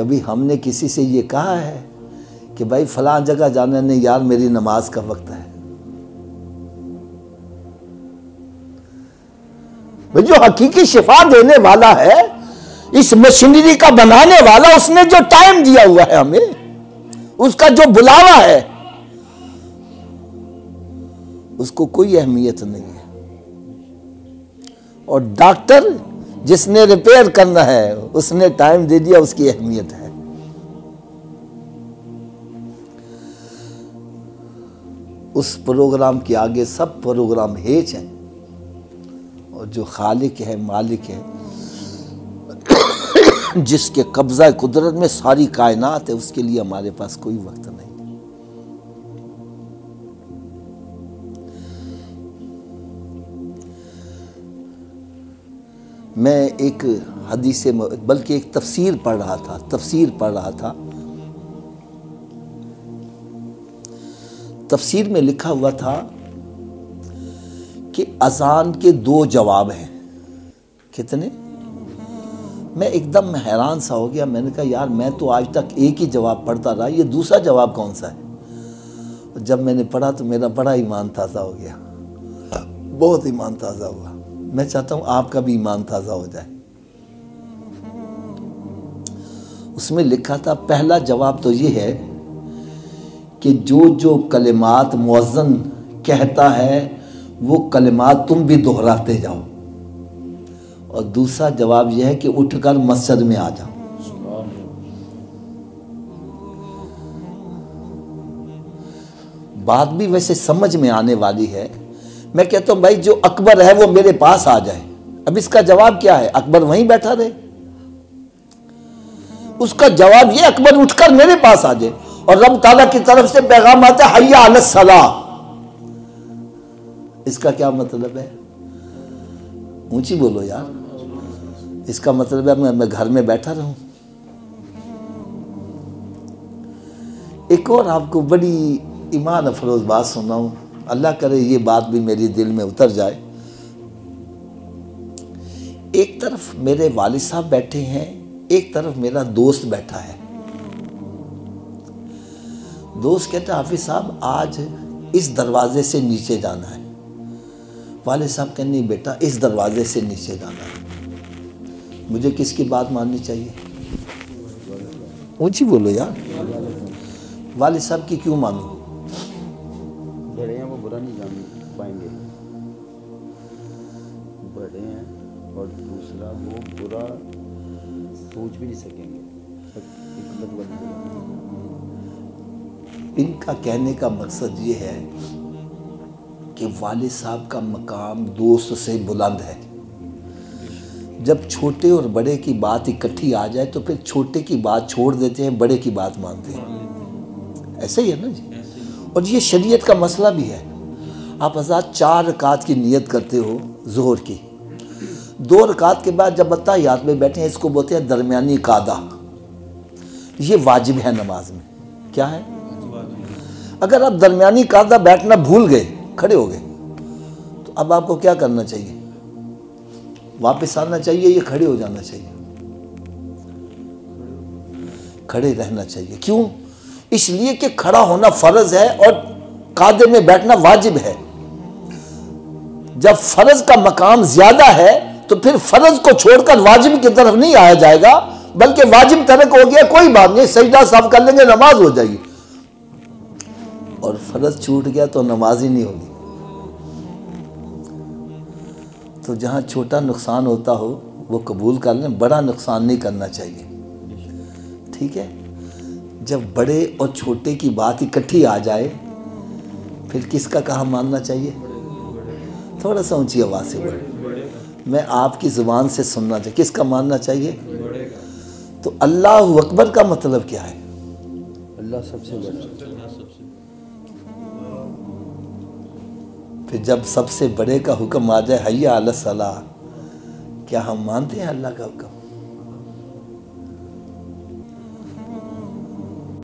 कभी हमने किसी से ये कहा है कि भाई फलां जगह जाने नहीं यार मेरी नमाज का वक्त है? भाई जो हकीकी शिफा देने वाला है, इस मशीनरी का बनाने वाला, उसने जो टाइम दिया हुआ है हमें, उसका जो बुलावा है, उसको कोई अहमियत नहीं है। और डॉक्टर जिसने रिपेयर करना है, उसने टाइम दे दिया, उसकी अहमियत है। उस प्रोग्राम के आगे सब प्रोग्राम हेच हैं, और जो खालिक है, मालिक है, जिसके कब्जा कुदरत में सारी कायनात है, उसके लिए हमारे पास कोई वक्त नहीं। मैं एक हदीस, बल्कि एक तफसीर पढ़ रहा था। तफसीर में लिखा हुआ था कि अजान के 2 जवाब हैं। कितने? मैं एकदम हैरान सा हो गया। मैंने कहा यार मैं तो आज तक एक ही जवाब पढ़ता रहा, ये दूसरा जवाब कौन सा है? जब मैंने पढ़ा तो मेरा बड़ा ईमान ताज़ा हो गया, बहुत ईमान ताज़ा हुआ। मैं चाहता हूँ आपका भी ईमान ताज़ा हो जाए। उसमें लिखा था, पहला जवाब तो ये है कि जो जो कलिमात मुअज्जिन कहता है वो कलिमात तुम भी दोहराते जाओ। और दूसरा जवाब यह है कि उठकर मस्जिद में आ जाओ। बात भी वैसे समझ में आने वाली है। मैं कहता हूं भाई जो अकबर है वो मेरे पास आ जाए। अब इसका जवाब क्या है? अकबर वहीं बैठा रहे? उसका जवाब ये, अकबर उठकर मेरे पास आ जाए। और रब ताला की तरफ से पैगाम आता है, हय्या अलस सलाह। इसका क्या मतलब है? ऊंची बोलो यार। इसका मतलब है मैं घर में बैठा रहूं। एक और आपको बड़ी ईमान अफरोज बात सुनाऊं, अल्लाह करे ये बात भी मेरी दिल में उतर जाए। एक तरफ मेरे वालिद साहब बैठे हैं, एक तरफ मेरा दोस्त बैठा है। दोस्त कहता हाफिज साहब आज इस दरवाजे से नीचे जाना है। वालिद साहब कहते नहीं बेटा इस दरवाजे से नीचे जाना है। मुझे किसकी बात माननी चाहिए? ऊंची बोलो यार। वालिद साहब की क्यों मानूं? बड़े हैं, वो बुरा नहीं जान पाएंगे। बड़े हैं और दूसरा वो बुरा सोच भी नहीं सकेंगे। इनका कहने का मकसद ये है कि वालिद साहब का मकाम दोस्त से बुलंद है। जब छोटे और बड़े की बात इकट्ठी आ जाए तो फिर छोटे की बात छोड़ देते हैं, बड़े की बात मानते हैं। ऐसे ही है ना जी। और ये शरीयत का मसला भी है। आप हज़रात 4 रकात की नियत करते हो ज़ोहर की, 2 रकात के बाद जब अत्ताहियात में बैठे हैं, इसको बोलते हैं दरमियानी कादा। ये वाजिब है नमाज में। क्या है? अगर आप दरमियानी कादा बैठना भूल गए, खड़े हो गए, तो अब आपको क्या करना चाहिए? वापस आना चाहिए या खड़े हो जाना चाहिए? खड़े रहना चाहिए। क्यों? इसलिए कि खड़ा होना फर्ज है और कादे में बैठना वाजिब है। जब फर्ज का मकाम ज्यादा है तो फिर फर्ज को छोड़कर वाजिब की तरफ नहीं आया जाएगा, बल्कि वाजिब तरक हो गया, कोई बात नहीं, सजदा साफ कर लेंगे, नमाज हो जाएगी। और फर्ज छूट गया तो नमाज ही नहीं होगी। तो जहाँ छोटा नुकसान होता हो वो कबूल कर लें, बड़ा नुकसान नहीं करना चाहिए। ठीक है? जब बड़े और छोटे की बात इकट्ठी आ जाए फिर किसका कहा मानना चाहिए? थोड़ा सा ऊंची आवाज़ से बोले, मैं आपकी ज़ुबान से सुनना चाहिए। किसका मानना चाहिए? तो अल्लाह अकबर का मतलब क्या है? अल्लाह सबसे बड़ा। फिर जब सबसे बड़े का हुक्म आ जाए हय्या अलस सलाह, क्या हम मानते हैं अल्लाह का हुक्म?